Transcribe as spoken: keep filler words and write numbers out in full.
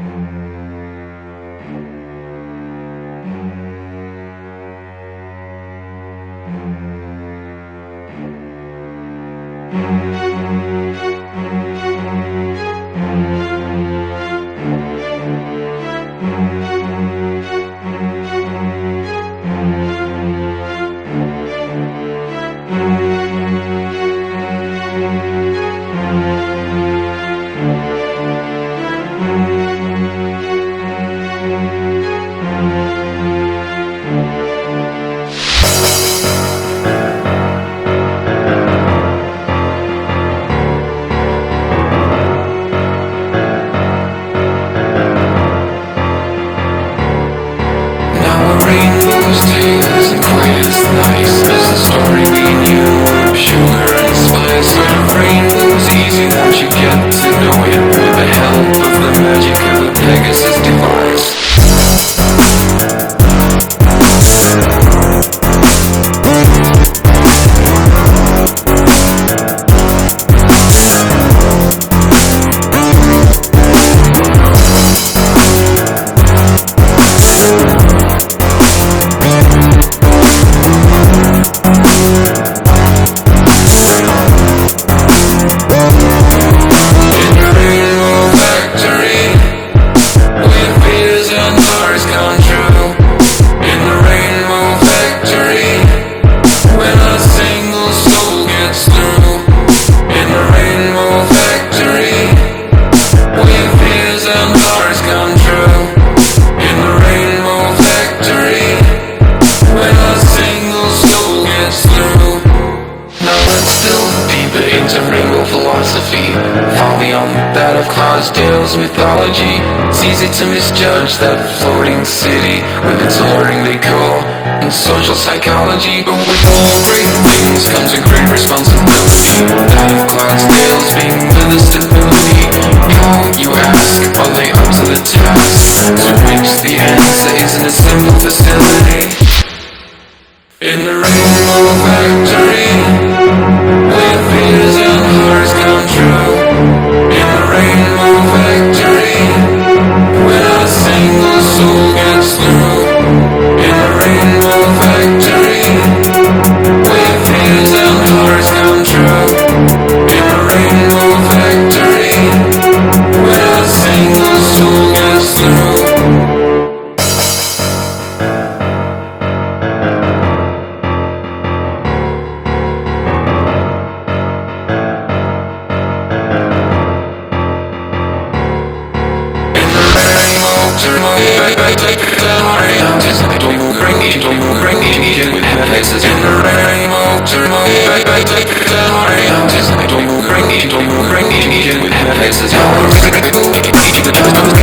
Mythology. It's easy to misjudge that floating city with its alluring decor and social psychology. But with all great things comes a great responsibility. That of Clydesdales being the stability. How, you ask, are they up to the task? To which the answer isn't a simple facility. In the rainbow factory, where fears and hearts come true. In the rainbow factory, when a single soul gets through. In the rainbow factory, where fears and hearts come true. In the rainbow factory, when a single soul gets through. Places